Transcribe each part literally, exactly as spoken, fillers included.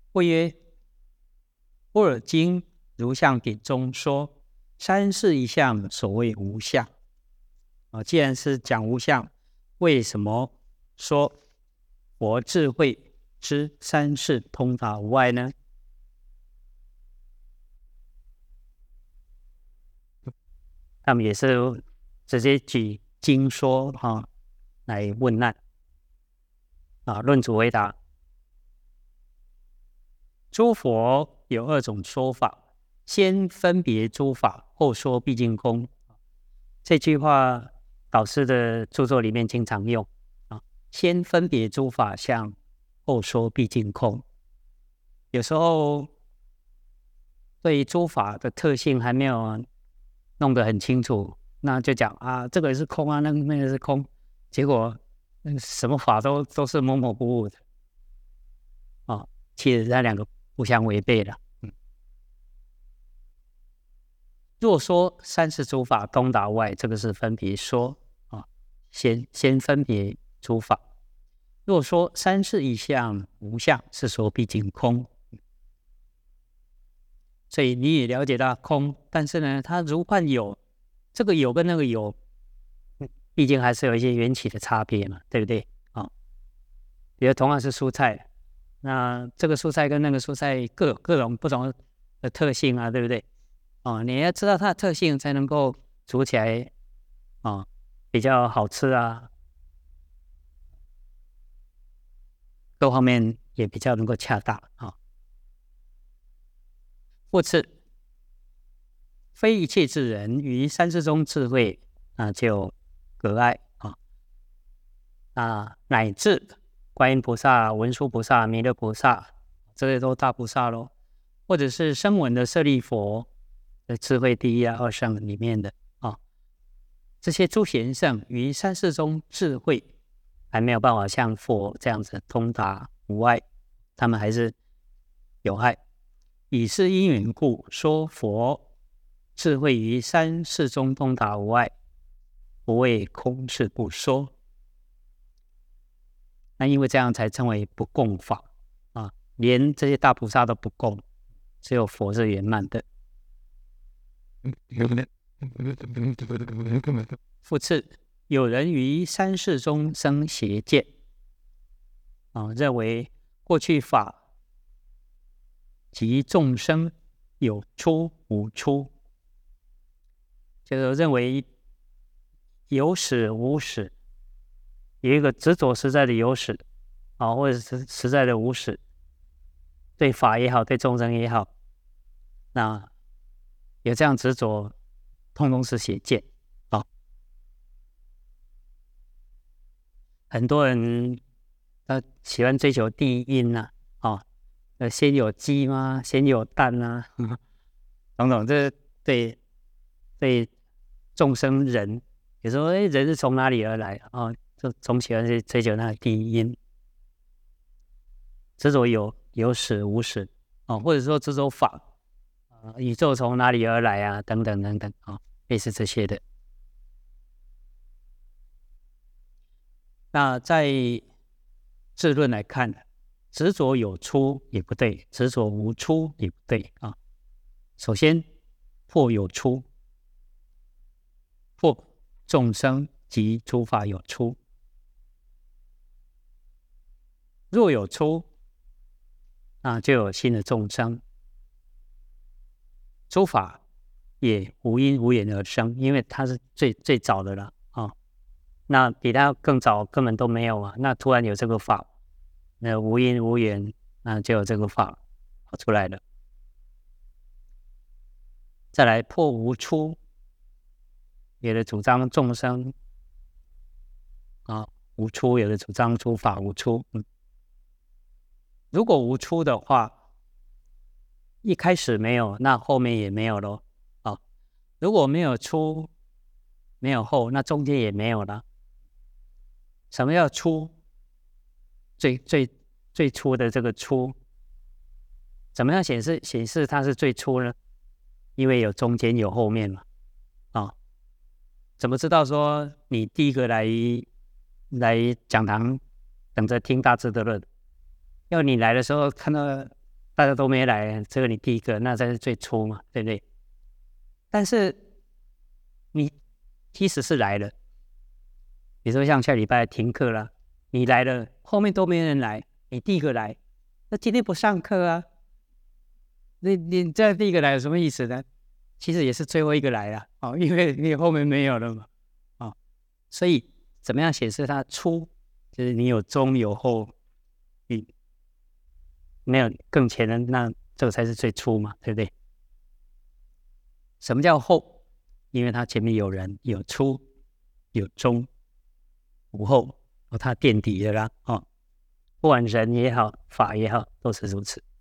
或曰：般若经如相品中说，三世一相，所谓无相。啊，既然是讲无相，为什么说佛智慧之三世通达无碍呢？他们也是直接举经说啊来问难啊，论主回答。诸佛有二种说法，先分别诸法，后说毕竟空。这句话导师的著作里面经常用啊，先分别诸法相，后说毕竟空。有时候对诸法的特性还没有弄得很清楚，那就讲啊，这个是空啊，那个那个是空，结果什么法都都是模模糊糊的啊，其实那两个互相违背了。嗯，若说三世诸法通达无碍，这个是分别说啊，先先分别诸法。若说三世一相无相，是说毕竟空。所以你也了解到空，但是呢，它如幻有，这个有跟那个有，毕竟还是有一些缘起的差别嘛，对不对啊？比如同样是蔬菜，那这个蔬菜跟那个蔬菜各有各种不同的特性啊，对不对？哦，你要知道它的特性，才能够煮起来啊比较好吃啊，各方面也比较能够恰当啊。复次，非一切之人于三世中智慧啊，就隔碍啊啊，乃至观音菩萨、文殊菩萨、弥勒菩萨，这些都大菩萨咯，或者是声闻的舍利佛的智慧第一啊、二圣里面的啊，这些诸贤圣于三世中智慧还没有办法像佛这样子通达无碍，他们还是有碍。以是因缘故，说佛智慧于三世中通达无碍，不为空是不说。那因为这样才称为不共法啊，连这些大菩萨都不共，只有佛是圆满的。复次，有人于三世中生邪见啊，认为过去法及众生有出无出，就是认为有始无始，有一个执着实在的有始啊，或者是实在的无始，对法也好，对众生也好，那有这样执着，通通是邪见啊。很多人他喜欢追求第一因呐啊，呃，先有鸡吗？先有蛋啊，等等，这对对众生人，有时候哎，人是从哪里而来啊？就总喜欢去追求那个第一因，执着有有始无始啊，或者说执着法啊，宇宙从哪里而来啊？等等等等啊，类似这些的。那在智论来看，执着有出也不对，执着无出也不对啊。首先，破有出，破众生及诸法有出。若有出，那就有新的众生，诸法也无因无缘而生，因为它是最最早的了啊。那比它更早根本都没有啊，那突然有这个法，那无因无缘，那就有这个法跑出来了。再来破无出，有的主张众生啊无出，有的主张诸法无出。嗯，如果无出的话，一开始没有，那后面也没有咯啊。如果没有出，没有后，那中间也没有了。什么叫出？最最最初的这个出，怎么样显示显示它是最初呢？因为有中间有后面嘛，啊，怎么知道说你第一个来来讲堂等着听大智的论，要你来的时候看到大家都没来，这个你第一个，那才是最初嘛，对不对？但是你即使是来了，比如说像下礼拜停课了，你来了，后面都没人来，你第一个来，那今天不上课啊？你你这第一个来有什么意思呢？其实也是最后一个来了哦，因为你后面没有了嘛，哦，所以怎么样显示它初？就是你有中有后，你没有更前的，那这个才是最初嘛，对不对？什么叫后？因为它前面有人，有初，有中，无后，哦，它垫底的啦，哦，不管人也好，法也好，都是如此。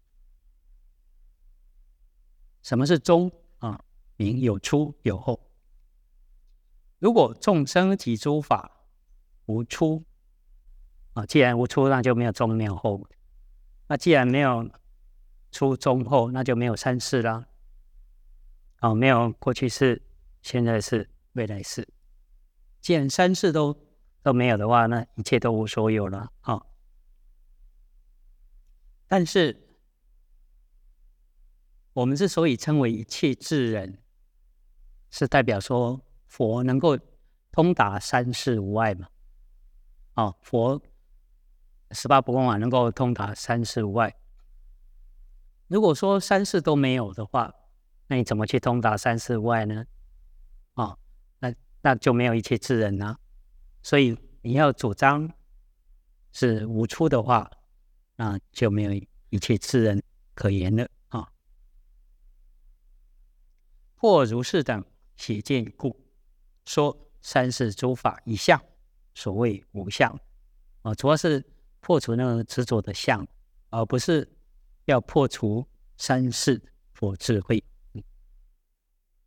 什么是中啊？名有初有后。如果众生及诸法无初啊，既然无初，那就没有中没有后。那既然没有初中后，那就没有三世啦。哦，没有过去式、现在式、未来式。既然三世都都没有的话，那一切都无所有了啊。哦，但是我们之所以称为一切智人，是代表说佛能够通达三世无碍嘛。哦，佛十八不共法能够通达三世无碍。如果说三世都没有的话，那你怎么去通达三世无碍呢？哦，那那就没有一切智人啦。所以你要主张是无初的话，那就没有一切智人可言了啊。哦，或如是等邪见故，说三世诸法一相，所谓无相。哦，主要是破除那个执着的相，而不是要破除三世佛智慧。